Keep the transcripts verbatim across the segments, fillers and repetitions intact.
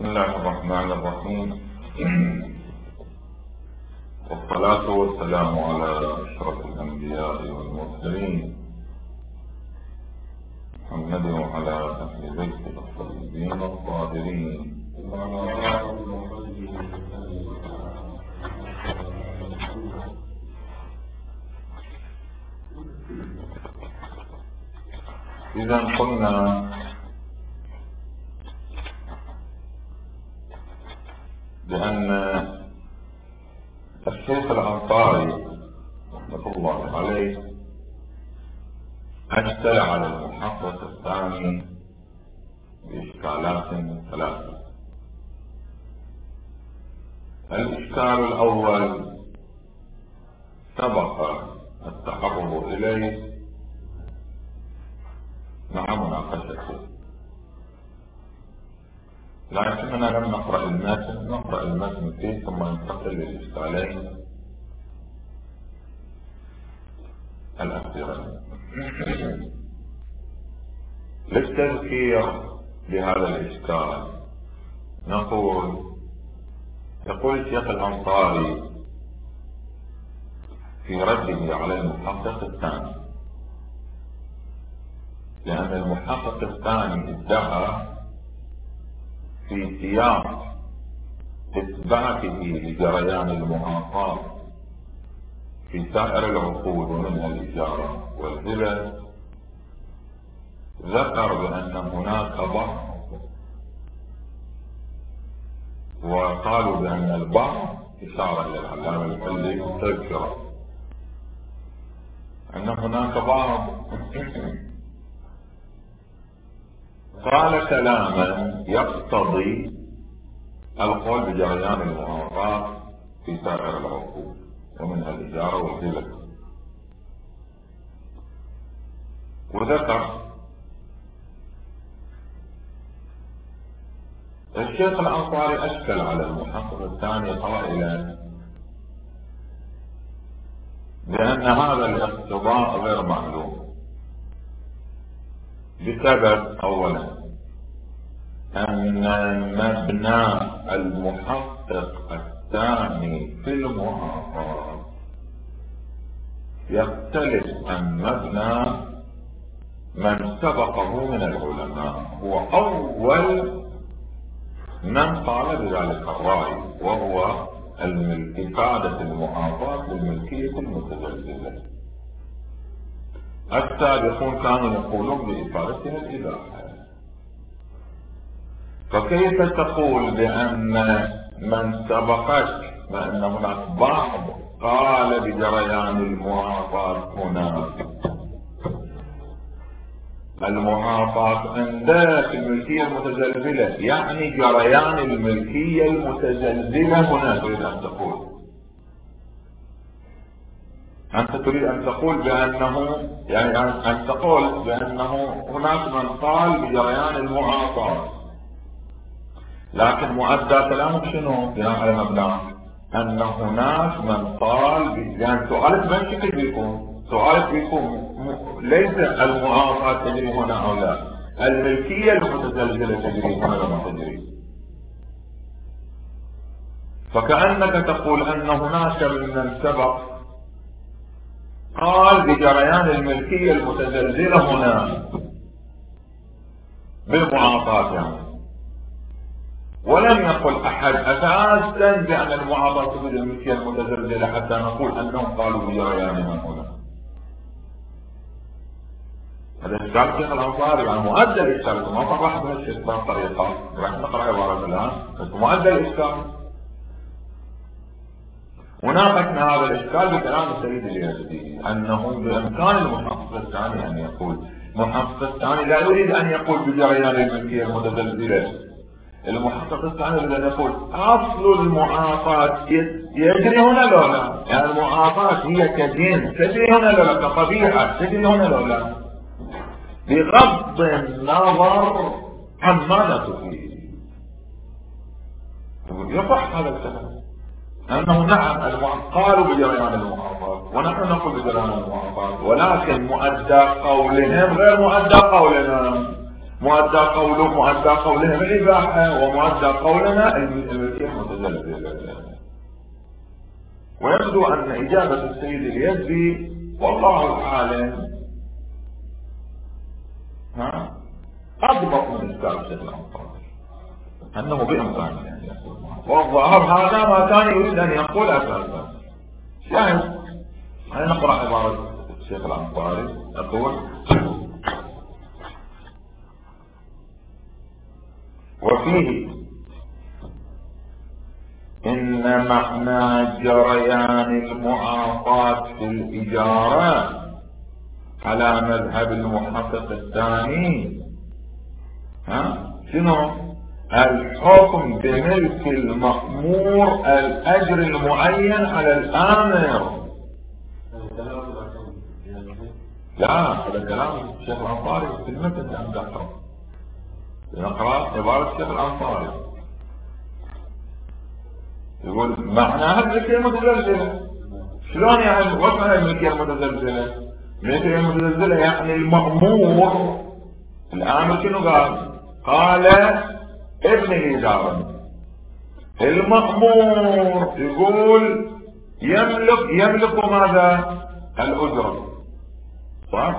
بسم الله الرحمن الرحيم، والصلاة والسلام على أشرف الأنبياء والمرسلين محمد وعلى أهل بيته الطيبين الطاهرين. إذا قلنا بأن الشيخ الأنصاري رحمة الله عليه أشكل على المحقق الثاني بإشكالات ثلاثة. الإشكال الأول سبق التقرب إليه مع مناقشته، لكننا لم نقرأ المتن، نقرأ المتن فيه ثم ننتقل للإشكالين الأخيرين. للتذكير بهذا الإشكال نقول يقول الشيخ الأنصاري في رده على المحقق الثاني، لأن المحقق الثاني ادعى في سياق إثباته لجريان المعاصاة في سائر العقود ومنها الإجارة والهبة، ذكر بأن هناك بعض، وقالوا بأن البعض إشارة إلى العلامة المحلي تذكره أن هناك بعض قال كلاما يقتضي القول بجريان المعاصاة في سائر العقود ومنها الإجارة والهبة، وذكر الشيخ الأنصاري أشكل على المحقق الثاني قائلا بأن هذا الاقتضاء غير معلوم بسبب أولا أن مبنى المحقق الثاني في المعاصاة يختلف عن مبنى من سبقه من العلماء، هو أول من قال بذلك الرأي، وهو إفادة المعاصاة بالملكية المتزلزلة. السابقون كانوا يقولون بإفادتها الإباحة، فكيف تقول بأن من سبقك بأن هناك بعض قال بجريان المعاصاة هنا؟ المعاصاة عندك الملكية المتزلزلة، يعني جريان الملكية المتزلزلة هنا تريد أن تقول. أنت تريد أن تقول بأنه يعني أن تقول بأنه هناك من قال بجريان المعاصاة، لكن مؤدى كلامك شنو؟ بناء على مبنى أن هناك من قال يعني سؤالك بين شكل بيكون سؤالك بيكون ليس المعاصاة تجري هنا أو لا، الملكية المتزلزلة تجري هنا ولا ما تجري. فكأنك تقول أن هناك من سبق قال بجريان الملكية المتزلزلة هنا بالمعاصاة يعني، ولم يقل أحد أساسا بأن المعاصاة تفيد الملكية المتزلزلة حتى نقول أنهم قالوا بجريانها هنا. هذا إشكال الشيخ الأنصاري، يعني مؤدى الإشكال، ما صرح من الشيخ بطريقة، راح نقرأ عبارة الآن بس مؤدى الإشكال. وناقشنا هذا الإشكال بكلام السيد اليزدي أنه بإمكان المحقق الثاني أن يقول، المحقق الثاني لا يريد أن يقول بجريان الملكية المتزلزلة، المحقق الثاني يريد أن يقول أصل المعاصاة يجري هنا لو لا، يعني المعاصاة هي كدين تجري هنا لو لا، كطبيعة تجري هنا لو لا، بغض النظر عن ماذا تفيد. يصح هذا الكلام أنه نعم قالوا بجريان المعاصاة ونحن نقول بجريان المعاصاة، ولكن مؤدى قولهم غير مؤدى قولنا. مؤدى قوله مؤدى قولهم الإباحة، ومؤدى قولنا الملكية المتزلزلة. ويبدو أن إجابة السيد اليزدي والله العالم ها أضبط من إشكال الشيخ الأنصاري، أنه بإمكانه يعني يقول، والظاهر هذا ما كان يريد أن يقول أساسا. شاهد، هل نقرأ عبارة الشيخ الأنصاري يقول: وفيه إن معنى جريان المعاطاة في الإجارة على مذهب المحقق الثاني ها شنو؟ الحكم بملك المأمور الأجر المعين على الآمر. لا، هذا كلام الشيخ الأنصاري في المتن عند أحرم. نقرأ عبارة الشيخ الأنصاري يقول: معناها الملكية المتزلزلة. شلون يعني؟ وش معنى الملكية المتزلزلة؟ الملكية المتزلزلة يعني المأمور الآمر شنو قال؟ قال ابن الإدارة. المأمور يقول يملك يملك ماذا؟ الأجرة، صح؟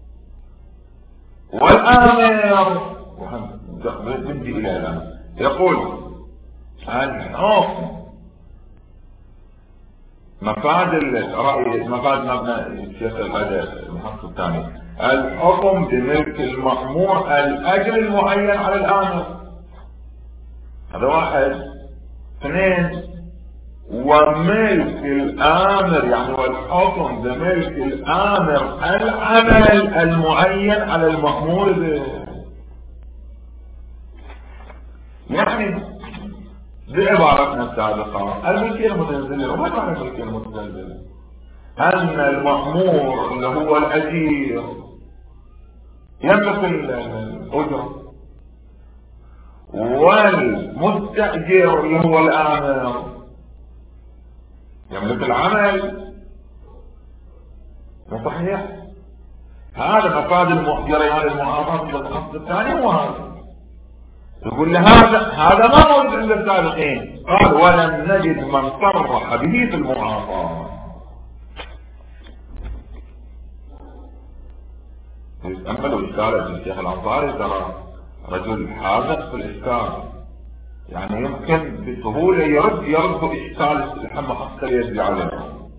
والآمر بنجي إلى الآن يقول الحكم مفاد الرأي مفاد مبنى الشيخ المحقق الثاني الحكم بملك المأمور الأجر المعين على الآمر. هذا واحد. اثنين، وملك الآمر يعني والحكم بملك الآمر العمل المعين على المأمور به. يعني بعبارتنا السابقة الملكية المتزلزلة. وما معنى الملكية المتزلزلة؟ أن المأمور اللي هو الأجير يملك الأجرة، والمستأجر اللي هو الآمر يملك العمل. صحيح؟ هذا مفاد جريان المعاطاة في الخط الثاني. وهذا يقول هذا هذا ما موجود عند السابقين. قال: ولم نجد من صرح به في المعاطاة. تأملوا إشكالة الشيخ الأنصاري، ترى رجل حاذق في الإشكال، يعني يمكن بسهولة يرد يرد إشكال الحمى حتى يجري عليه.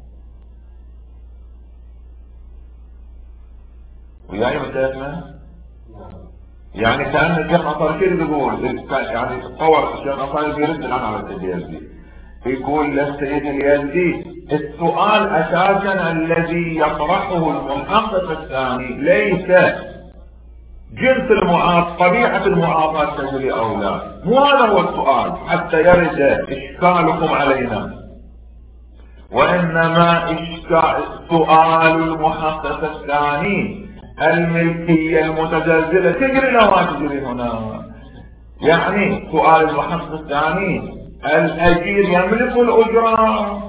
وياي مشايخنا يعني كأن الشيخ الأنصاري كيف يقول يعني تصور الشيخ الأنصاري بيرد الآن على السيد اليزدي، يقول للسيد اليزدي السؤال أساسا الذي يطرحه المحقق الثاني ليس جنس المعاطاة، طبيعة المعاطاة تجري أو لا، مو هذا هو السؤال حتى يرد إشكالكم علينا، وإنما إشكال سؤال المحقق الثاني الملكية المتزلزلة تجري لو ما تجري هنا. يعني سؤال المحقق الثاني الأجير يملك الأجرة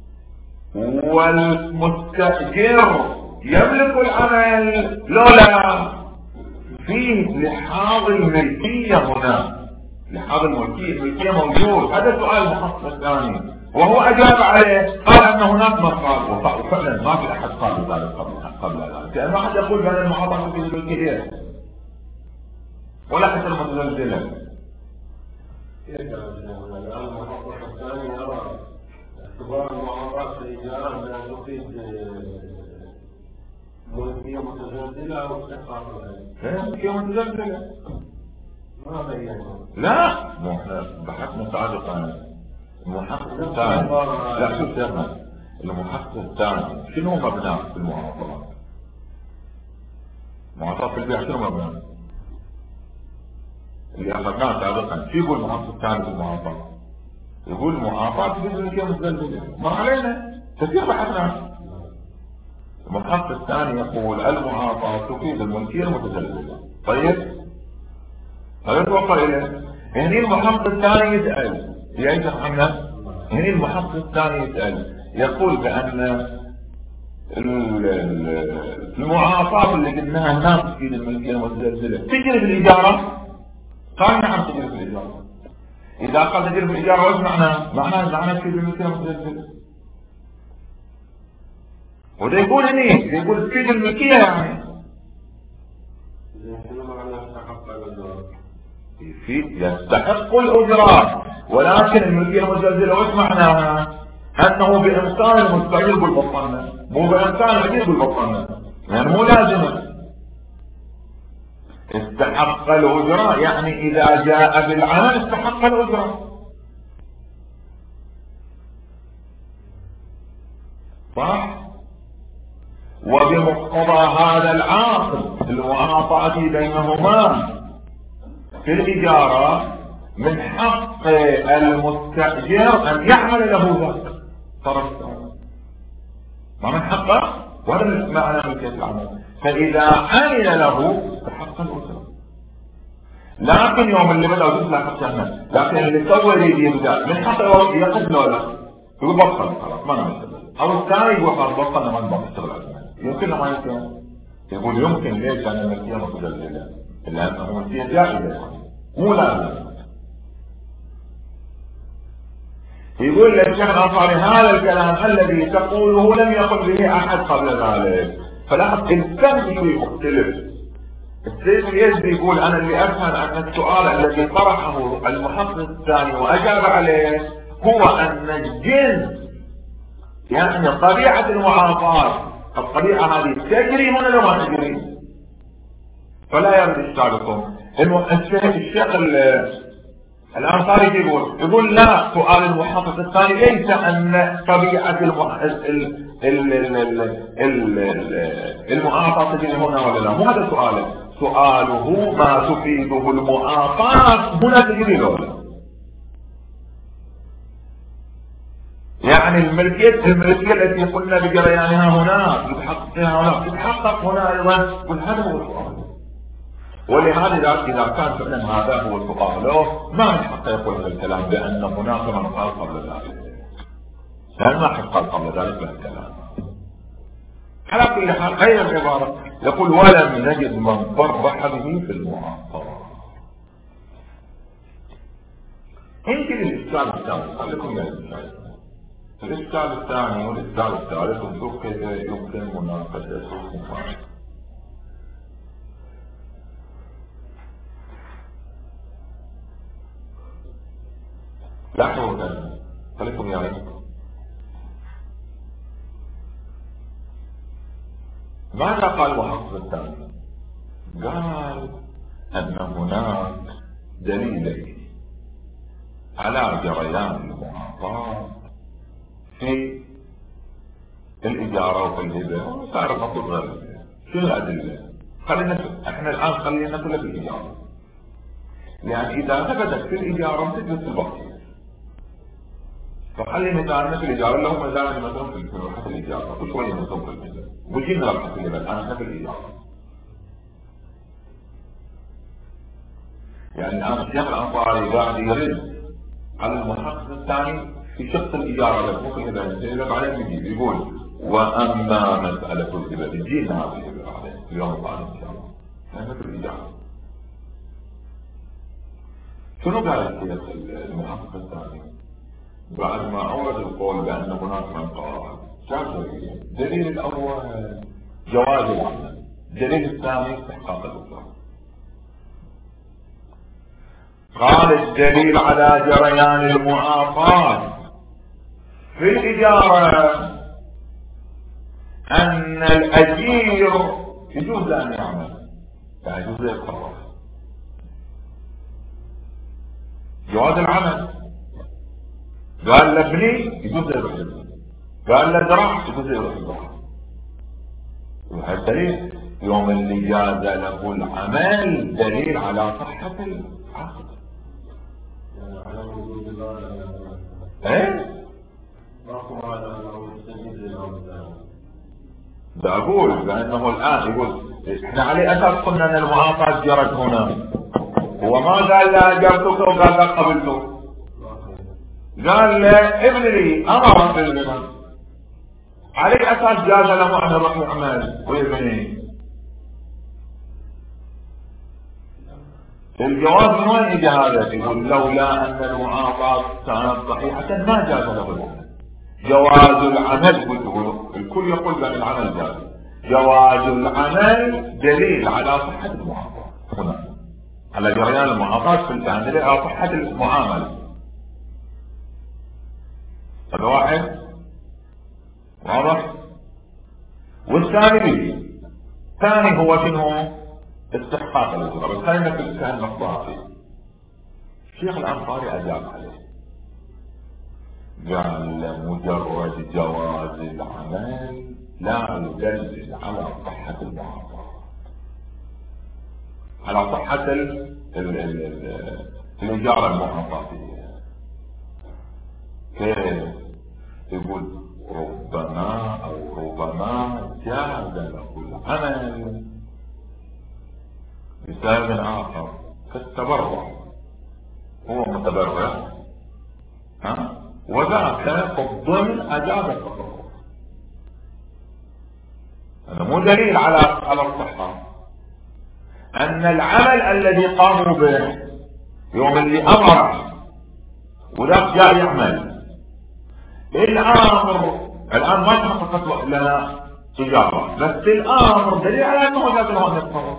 والمستأجر يملك العمل لولا فيه لحاظ الملكية هنا. لحاظ الملكية الملكية موجود. هذا سؤال المحقق الثاني وهو أجاب عليه، قال أن هناك مقال، وفعلا ما في أحد قال ذلك قبل ذلك، لأن ما أحد يقول بأن المعاطاة في الملكية ولا حتى المتزلزلة. المحقق الثاني يرى اعتبار المعاطاة في الإجارة لا تفيد ملكية متزلزلة أو استحقاق لها. ملكية متزلزلة ما بينه. لا، مو احنا بحثنا سابقا. المحقق الثاني لا شوف سيرنا، المحقق الثاني شنو مبناه في المعاطاة؟ المعاطاة في البيع شنو مبناه؟ اللي أخذناه سابقا شو يقول المحقق الثاني في المعاطاة؟ يقول المعاطاة تفيد الملكية المتزلزلة. ما علينا كثير بحثنا. المحقق الثاني يقول المعاطاة تفيد الملكية المتزلزلة. طيب هذا توقع إليه. هني المحقق الثاني يسأل يا شيخ محمد، هني المحقق الثاني يسأل يقول بأن المعاطاة اللي قلناها هناك في الملكية المتزلزلة تجري في الإجارة؟ قال نعم تجري في الإجارة. إذا قال تجري في الإجارة وش معناه؟ معناه معناه تجري في الملكية المتزلزلة. وده يقول هني يقول تجري الملكية يعني في يستحق الأجرات، ولكن الملكية المتزلزلة وش معناها؟ أنه بإمكان المستأجر بالبطانة، مو بإمكان المدير بالبطانة، يعني مو لازمة. استحق الأجرة يعني إذا جاء بالعمل استحق الأجرة، صح؟ وبمقتضى هذا العقد المعاطاة بينهما في الإجارة من حق المستأجر أن يعمل له ذلك طرف ما من حقه، وهذا معنى ملكية العمل. فإذا عمل له استحق الأجرة. لكن يوم اللي بدأ يطلع حق الناس، لكن اللي سوى يريد يبدأ من حقه يقف له لا يقول بطل خلاص ما نشتغل، أو الثاني يقول خلاص بطلنا ما نبغى نشتغل عندنا. يمكن ما يمكن يقول يمكن ليش؟ لأن الملكية متزلزلة، لأنه ملكية جائزة مو لازم. يقول للشيخ الأنصاري هذا الكلام الذي تقوله لم يقل به أحد قبل ذلك. فلاحظ الفهم شوي مختلف. السيد اليزدي يقول أنا اللي أفهم أن السؤال الذي طرحه المحقق الثاني وأجاب عليه هو أن الجنس يعني طبيعة المعاطاة الطبيعة هذه تجري هنا لو ما تجري، فلا يرد إشكالكم. الشيخ الأنصاري يقول يقول لا، سؤال المحقق الثاني ليس أن طبيعة المعاطاة تجري هنا ولا لا، مو هذا سؤاله. سؤاله ما تفيده المعاطاة هنا تجري ولا، يعني الملكية الملكية التي قلنا بجريانها هناك تتحقق هناك تتحقق هنا أيضا. كل هذا هو السؤال. ولهذا إذا كان فعلا هذا هو سؤاله ما من حق يقول هذا الكلام بأن هناك من قال قبل ذلك، لأن ما حق قال قبل ذلك من الكلام. على كل حال غير العبارة يقول ولم نجد من صرح به في المعاصرة. يمكن الإشكال الثاني خليكم يا الإشكال الإشكال الثاني والإشكال الثالث ونشوف كيف يمكن مناقشته. لاحظوا ذلك خليكم يا عيد. ماذا قال المحقق الثاني؟ قال أن هناك دليل على جريان المعاطاة في الإجارة وفي الهبة وصار المفروض غير الهبة. شنو الأدلة؟ خلينا احنا الآن خلينا كلها في الإجارة، يعني إذا ثبتت في الإجارة تثبت في البقية. فخلي مثالنا في الإجارة اللي هم مثلا مثلا في مرحلة الإجارة وشوية مثلا في الهبة وجينا مرحلة الهبة الآن احنا في الإجارة. يعني الآن الشيخ الأنصاري قاعد يرد على المحقق الثاني في شق الإجارة بس مو في الهبة، الهبة بعدين بيجي يقول وأما مسألة الهبة بيجينا هذه الهبة بعدين اليوم القادم إن شاء الله. احنا في الإجارة. شنو قال الشيخ المحقق الثاني؟ بعد ما أورد القول بأن هناك من قال شاف دليل الأول جواز العمل، دليل الثاني استحقاق الأجرة. قال الدليل على جريان المعاطاة في الإجارة أن الأجير يجوز أن يعمل، يعني يجوز يتصرف. جواز العمل قال له ابني يجوز يروح يبني، قال له زرع يجوز يروح يزرع. وهذا الدليل يوم اللي جاز له العمل دليل على صحة العقد. ايه؟ ده اقول بانه الان يقول احنا على اساس قلنا ان المعاطاة جرت هنا، هو ما قال لا اجرتك وقال لا قبلته، قال له ابن لي امر بالغنى على أي أساس جاز له أن يروح يعمل ويبني؟ الجواز من وين يجي هذا؟ يقول لولا أن المعاطاة كانت صحيحة ما جاز له. جواز العمل قلت الكل يقول بأن العمل جاز. جواز العمل دليل على صحة المعاطاة هنا، على جريان المعاطاة في الكلام، دليل على صحة المعاملة. هذا واحد واضح. والثاني الثاني هو شنو؟ استحقاق الأجرة. بس خلينا في الكلام النصاري. الشيخ الأنصاري أجاب عليه، قال مجرد جواز العمل لا يدلل على صحة المعاطاة، على صحة ال ال ال ال الإجارة المعاطاتية. كيف؟ يقول ربما أو ربما جاز له العمل بسبب آخر كالتبرع، هو متبرع ها وذاك في الضمن أجاز التصرف. هذا مو دليل على على الصحة. أن العمل الذي قاموا به يوم اللي أمر وذاك جاء يعمل، الأمر الآن ما تحققت لنا تجارة، بس الأمر دليل على أنه جاز له أن يتصرف.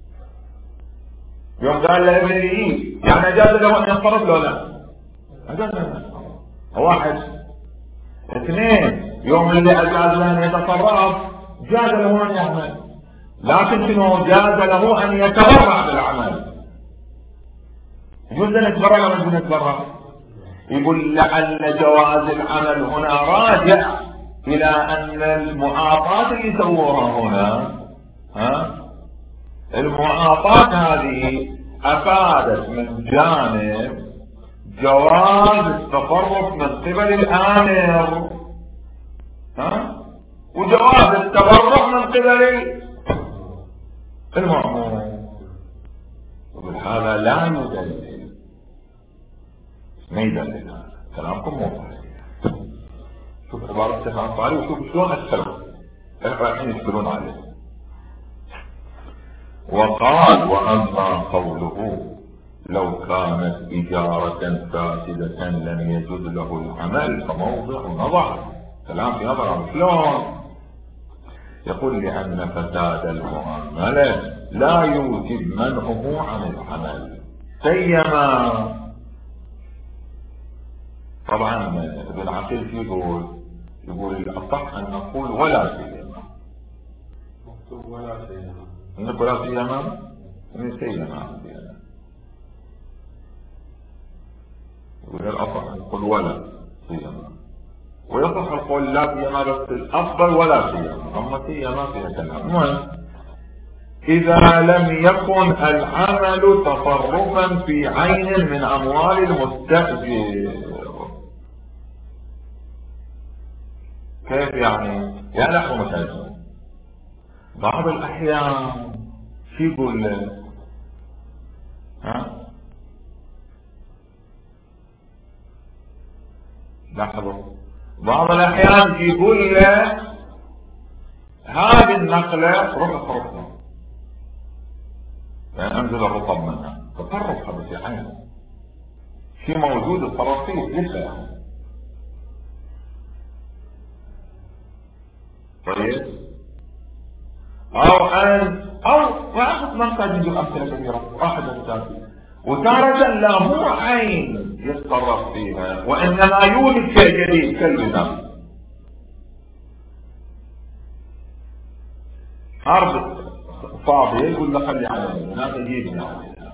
يوم قال له ابن لي يعني جاز له أن يتصرف لو لا؟ أجاز له أن يتصرف. واحد. اثنين، يوم اللي أجاز له أن يتصرف جاز له أن يعمل، لكن شنو؟ جاز له أن يتبرع بالعمل. يجوز أن يتبرع ولا يجوز أن يتبرع؟ يقول لعل جواز العمل هنا راجع إلى أن المعاطاة اللي سووها هنا، ها المعاطاة هذه أفادت من جانب جواز التصرف من قبل الآمر، ها وجواز التبرع من قبل المأمور. وهذا لا يدلل، ما يدلل. كلامكم مو صحيح. شوف عبارة الشيخ الأنصاري وشوف شلون أشكلوا رايحين يشكلون عليه. وقال وأما قوله لو كانت إجارة فاسدة لم يجوز له العمل فموضع نظر. كلام في نظر شلون؟ يقول لأن فساد المعاملة لا يوجب منعه عن العمل، سيما طبعا ابن عقيل يقول يقول الأصح أن نقول ولا سيما، ولا سيما نقول ولا سيما من سيما، يقول الأصح أن نقول ولا سيما، ويصح القول لا سيما، بس الأفضل ولا سيما، أما سيما فيها كلام. إذا لم يكن العمل تصرفا في عين من أموال المستأجر. كيف يعني؟ يعني نحو مثلا بعض الأحيان شو يقول له؟ ها لاحظوا بعض الأحيان يقول له هذه النقلة روح اصرفها، يعني انزل الرطب منها، تصرف هذا في عينه، شيء موجود اتصرف فيه لسه. طيب او ان او واحد ما نحتاج نجيب امثله كثيره، واحد مثال وتارة لا مو عين يتصرف فيها وانما يولد شيء جديد كالبناء. ارض فاضية يقول له خلي عليها هناك يجيبنا عليها،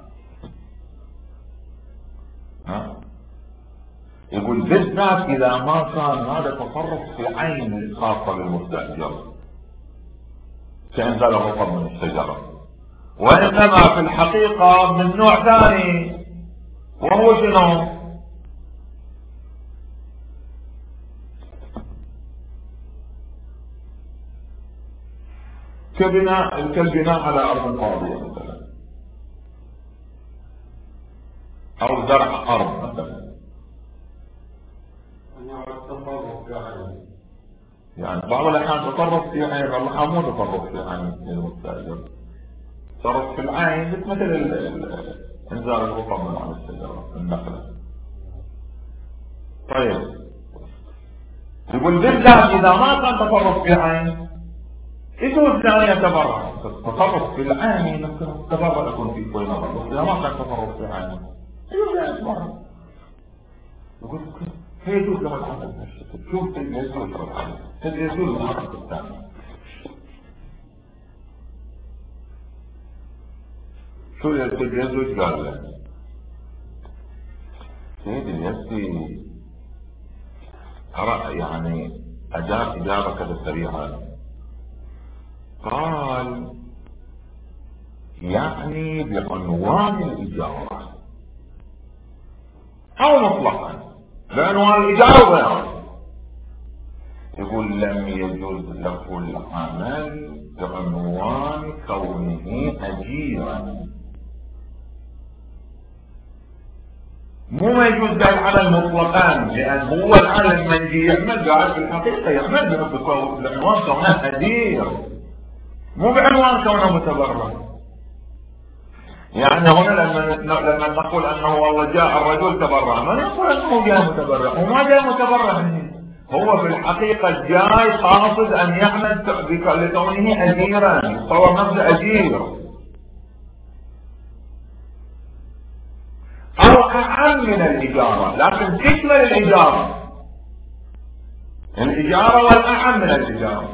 ها يقول بالذات اذا ما كان هذا تصرف في عين خاصة بالمستأجر كأنزل الرطب من الشجرة، وانما في الحقيقة من نوع ثاني وهو شنو؟ كبناء كالبناء على ارض فاضية مثلا، او زرع ارض مثلا، يعني بعض الأحيان تصرف في عين الله مو تصرف في عين المستأجر، تصرف في العين مثل إنزال الرطب من على الشجرة النخلة. طيب يقول بالذات إذا ما كان تصرف في عين يجوز أن يتبرع. التصرف في العين يمكن التبرع يكون في كل نظر، بس إذا ما كان تصرف في عين يجوز أن يتبرع. يقول كيف يجوز له العمل بهالشكل؟ شوف تجي يجوز له العمل، تجي يجوز له العمل الثاني. شو تجي يجوز؟ قال له سيدي اليزدي أرى يعني أجاب إجابة كذا سريعة. قال يعني بعنوان الإجارة أو مطلقا بعنوان الإجارة وبيان. يقول لم يجوز له العمل بعنوان كونه أجيرا. مو ما يجوز له العمل مطلقا، لأن هو العمل من يجي يعمل قاعد في الحقيقة يعمل بعنوان كونه أجير، مو بعنوان كونه متبرع. يعني هنا لما لما نقول انه والله جاء الرجل تبرع، ما نقول انه جاء متبرع، وما جاء متبرع، هو في الحقيقة جاي قاصد ان يعمل لكونه اجيرا، صور نفسه اجير. او اعم من الاجارة، لكن تشمل الاجارة، الاجارة والاعم من الاجارة.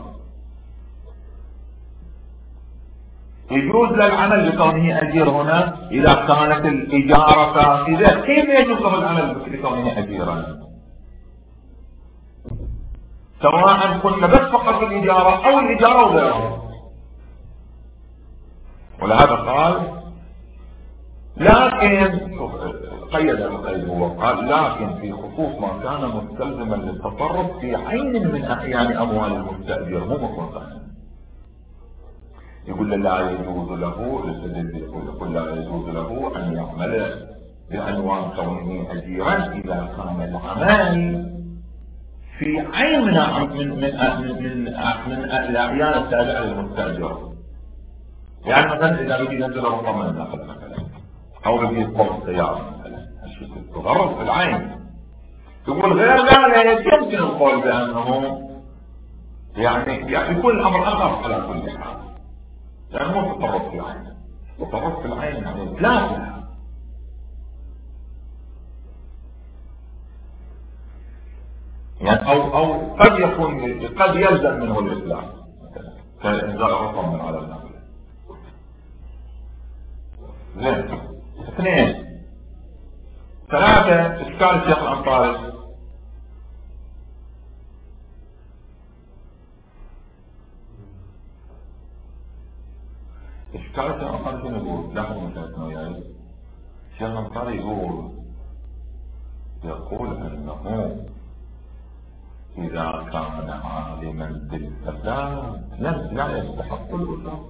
يجوز للعمل لكونه أجير هنا إذا كانت الإجارة فاسدة. كيف يجوز له العمل لكونه أجيرا؟ سواء كنا بس فقط الإجارة أو الإجارة وغيرها. ولهذا قال لكن قيد القيد هو قال لكن في خصوص ما كان مستلزما للتصرف في عين من أحيان أموال المستأجر مو مطلقا. يقول لا يجوز له، يقول لا يجوز له أن يعمل بعنوان كونه أجيرا إذا كان العمل في عين من من من من من الأعيان التابعة للمستأجر. يعني مثلا إذا بيجي ينزل رقم من النخل مثلا، أو بيجي يطلق السيارة مثلا، تضرر في العين. يقول غير ذلك يمكن القول بأنه يعني يعني يكون الأمر أخف على كل حال، يعني مو تطرف في العين. تطرف في العين يعني لا يعني او او قد يكون قد يلزم منه الاسلام كإنزال الرقم من على النخل. زين. اثنين. ثلاثة اشكال الشيخ الأنصاري. اشكال الشيخ الأنصاري شنو يقول؟ لاحظوا مشاهدنا وياي. الشيخ الأنصاري يقول يقول انه اذا كان عالما بالفساد لم لا يستحق الأجرة.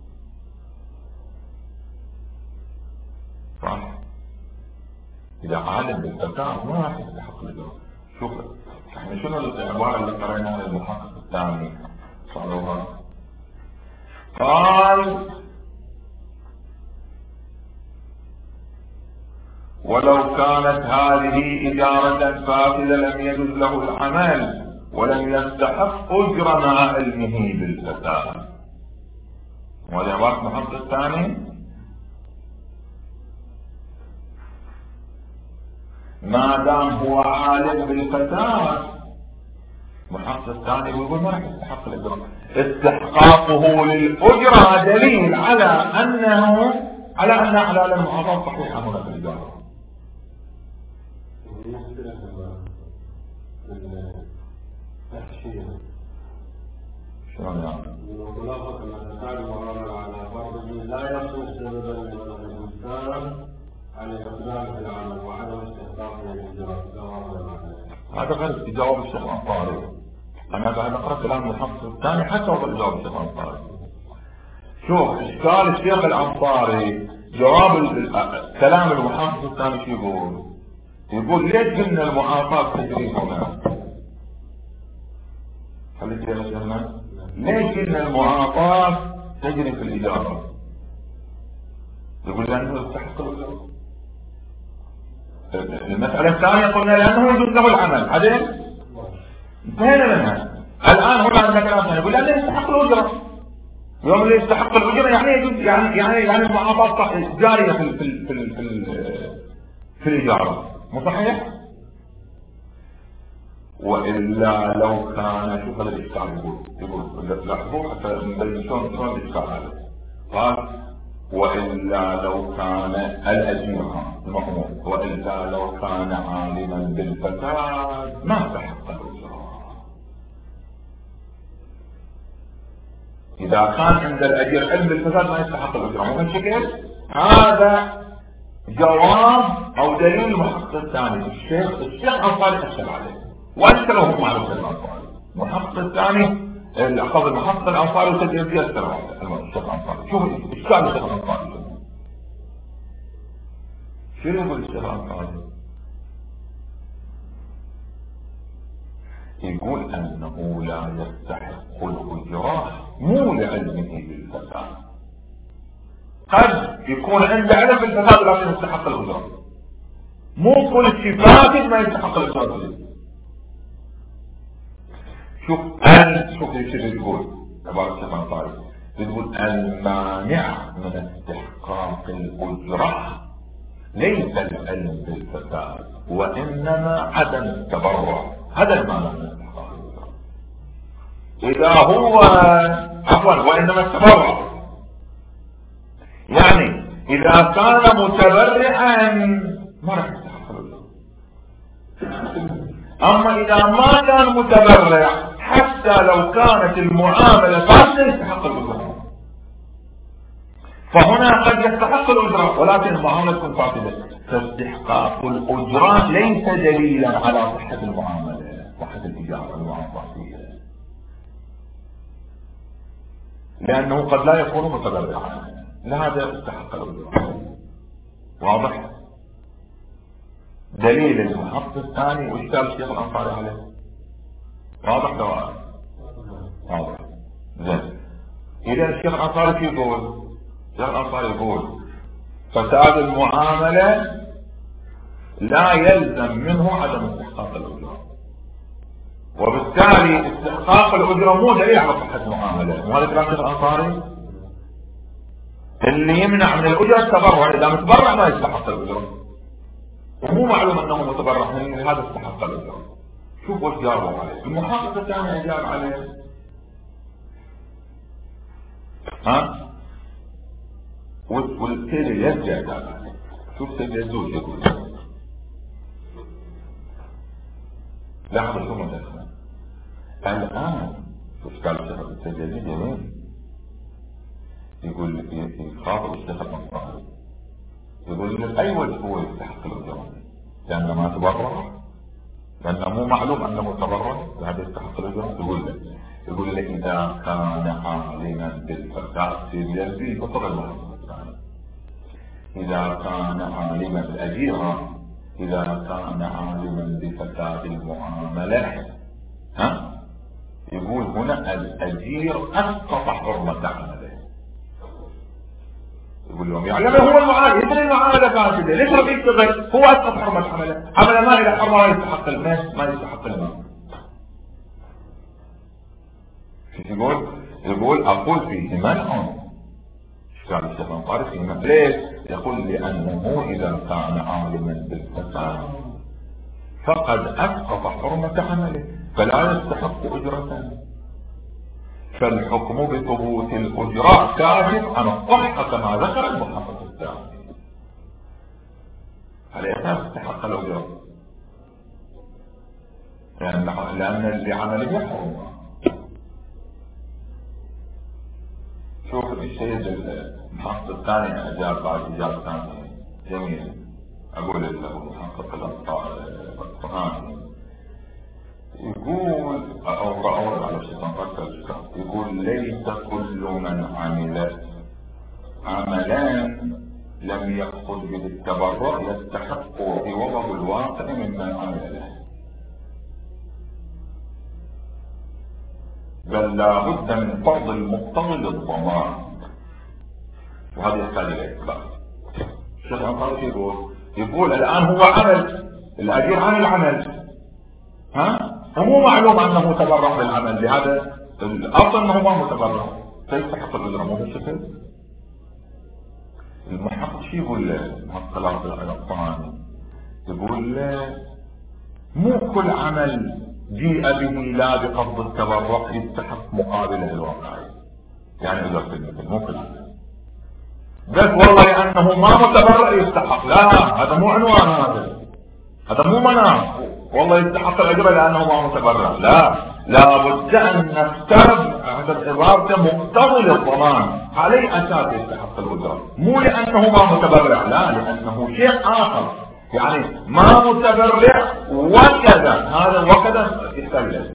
صح؟ اذا عالم بالفساد ما راح يستحق الأجرة. شوف احنا شنو العبارة اللي قريناها للمحقق الثاني صار قال ولو كانت هذه إجارة فاسدة لم يجوز له العمل ولم يستحق أجر مع علمه بالفساد. وهذا عبارة محقق الثاني ما دام هو عالم بالفساد. محقق الثاني يقول ما راح يستحق الأجر. استحقاقه للأجرة دليل على أنه على أن أعلى المعاصرة صحيحة هنا في الإجارة. شلون يعني؟ خلاصة الأحكام المعاملة على فرض لا يكون سببا للإنسان عن الإقدام في العمل وعدم استحقاقه للإجراء. هذا غير جواب الشيخ الأنصاري. أنا قاعد أقرأ كلام المحقق الثاني حتى هو جواب الشيخ الأنصاري. شوف إشكال الشيخ الأنصاري جواب كلام المحقق الثاني شو يقول؟ يقول ليش قلنا المعاصاة تجري هنا؟ خليك ليش ان المعاطاة تجري في الإجارة؟ يقول لأنه يستحق الأجرة. المسألة الثانية قلنا لأنه يجوز له العمل، عدل؟ انتهينا منها. الآن هنا عندنا كلام ثاني يقول لأنه يستحق الأجرة. يوم اللي يستحق الأجرة يعني يجوز يعني يعني يعني المعاطاة جارية في ال في ال في ال في, ال في الإجارة، مو صحيح؟ وإلا لو كان شوف هذا الإشكال يقول يقول لاحظوا حتى نبين شلون شلون الإشكال هذا. قال وإلا لو كان الأجير المأمور وإلا لو كان عالما بالفساد ما استحق الأجرة. إذا كان عند الأجير علم بالفساد ما يستحق الأجرة، مو هالشكل؟ هذا جواب أو دليل المحقق الثاني الشيخ الشيخ أنصاري أشكل عليه وأشكله معروف الأنصاري. المحقق الثاني الأخذ المحقق الأنصاري وتجربية أشكله عليه الشيخ الأنصاري. شوف إشكال الشيخ الأنصاري شو يقول الشيخ الأنصاري؟ يقول أنه لا يستحق الأجرة مو لعلمه بالفساد. قد يكون عنده علم بالفساد لكن يستحق الأجرة، مو كل شيء فاسد ما يستحق الأجرة. شوف ال شوف ايش يقول عبارة الشيخ الأنصاري، يقول المانع من استحقاق الأجرة ليس العلم بالفساد وإنما عدم التبرع. هذا المانع من استحقاق الأجرة. إذا هو عفوا وإنما التبرع يعني إذا كان متبرعا ما راح يستحق الأجرة. أما إذا ما كان متبرع حتى لو كانت المعاملة فاسدة يستحق الأجرة. فهنا قد يستحق الأجرة ولكن المعاملة تكون فاسدة. فاستحقاق الأجرة ليس دليلا على صحة المعاملة، صحة الإجارة المعاملة، لأنه قد لا يكون متبرعا، لهذا استحق الأجرة. واضح؟ دليل المحقق الثاني وإشكال الشيخ الأنصاري عليه واضح دواء؟ واضح. زين. إذا الشيخ الأنصاري شو يقول؟ الشيخ الأنصاري يقول فساد المعاملة لا يلزم منه عدم استحقاق الأجرة، وبالتالي استحقاق الأجرة مو دليل على صحة المعاملة. وهذا كلام الشيخ الأنصاري اللي يمنع من الأجرة التبرع، إذا متبرع ما يستحق الأجرة ومو معلوم أنه متبرع من هذا استحق الأجرة. شوف وش جاوبوا عليه. المحقق الثاني أجاب عليه ها والتالي يرجع أجاب عليه. شوف سيد يزوج يقول لحظة شو مدخل الآن شوف قال الشيخ السيد جميل يقول يخاطب الشيخ الأنصاري يقول له أي وجه هو يستحق الأجرة؟ لأنه ما تبرع، لأنه مو معلوم أنه تبرع هذا يستحق الأجرة. يقول له يقول له إذا كان عالما بالفساد يلزم فطر المحقق الثاني. إذا كان عالما بالأجير إذا كان عالما بفساد المعاملة ها يقول هنا الأجير أسقط حرمة عمله. يقول لهم يعني هو المعامل يدري المعاملة فاسدة ليش ربي يشتغل؟ هو أسقط حرمة عمله، عمل ما إلى حرمة ما يستحق المال ما يستحق المال. يقول يقول أقول فيه منع. قال الشيخ الأنصاري فيه منع. ليش؟ يقول لأنه إذا كان عالما بالفساد فقد أسقط حرمة عمله فلا يستحق أجرة، فالحكم بثبوت الأجرة كاشف عن الصحة كما ذكر المحقق الثاني. على أساس استحق الأجرة لأن لأن اللي عمله يحرم. شوف الشيء المحقق الثاني أجاب بعد إجابة ثانية جميل. أقول له المحقق الأنصاري يقول أو أول على الشيطان يقول ليس كل من عمل عملان لم يقصد به التبرع يستحق عوضه الواقع مما عمل له. بل لا بد من فرض المقتضي للضمان، وهذا يحتاج الى اثبات. الشيخ الانصاري يقول يقول الان هو عمل الاجير عن العمل، ها ومو معلوم انه تبرع بالعمل، لهذا الاصل انه ما متبرع فيستحق الاجره. مو بالشكل المحقق شو يقول الخلاص الثاني؟ يقول مو كل عمل جيء به لا بقصد التبرع يستحق مقابله الواقعي، يعني اذا مثل مو كل عمل بس والله لانه ما متبرع يستحق، لا هذا مو عنوان، هذا هذا مو منع والله يستحق الاجر لانه ما متبرع، لا لابد ان نفترض هذا عبارته مقتضي للضمان، عليه اساس يستحق الاجر، مو لانه ما متبرع، لا لانه شيء اخر، يعني ما متبرع وكذا، هذا وكذا يختلف،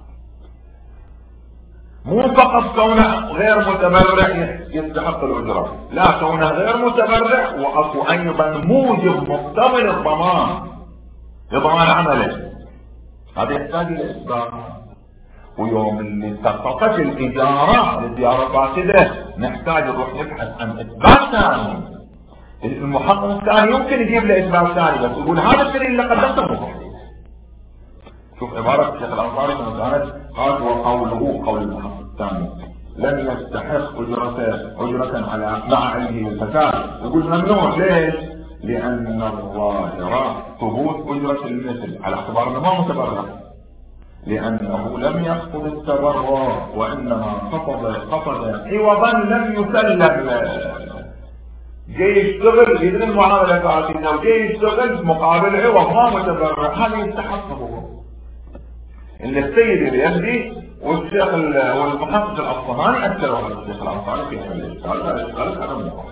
مو فقط كونه غير متبرع يستحق الاجره، لا كونه غير متبرع واكو ايضا موجب مقتضي للضمان لضمان عمله، هذا يحتاج الى اثبات. ويوم اللي سقطت الاجاره الزياره فاسده نحتاج نروح نبحث عن اثبات ثاني. المحقق الثاني يمكن يجيب له اثبات ثاني بس يقول هذا الدليل اللي قدمته صحيح. شوف عباره الشيخ الانصاري كانت قال وقوله قول المحقق الثاني لم يستحق اجرته اجره على مع علمه بالفساد، يقول ممنوع. ليش؟ لان الظاهر ثبوت اجره المثل على اعتبار انه ما متبرع، لانه لم يقصد التبرع وانما قصد قصد عوضا لم يسلم له. جاي يشتغل يدري المعامله فاسده وجاي يشتغل مقابل عوض ما متبرع، هذا يستحقه. اللي السيد اليهدي والشيخ والمحقق الاصفهاني اكثروا على الشيخ الانصاري في هذا الاشكال، هذا الاشكال هذا مو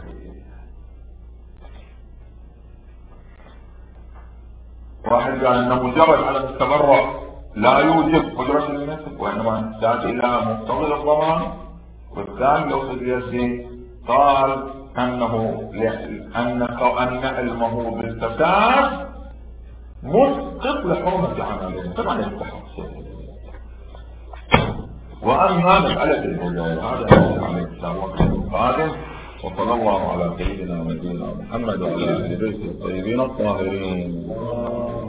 واحد قال ان مجرد على التبرع لا يوجب اجره المثل وانما يحتاج الى مقتضى الضمان، والثاني لو اليهدي قال انه ان ان علمه بالفساد مسقط لحرمه عمله، طبعا يستحق شيء. واما مساله الهدايه هذا عليه السلام وقت القادم، وصلى الله على سيدنا ونبينا محمد وعلى اله وصحبه الطيبين الطاهرين.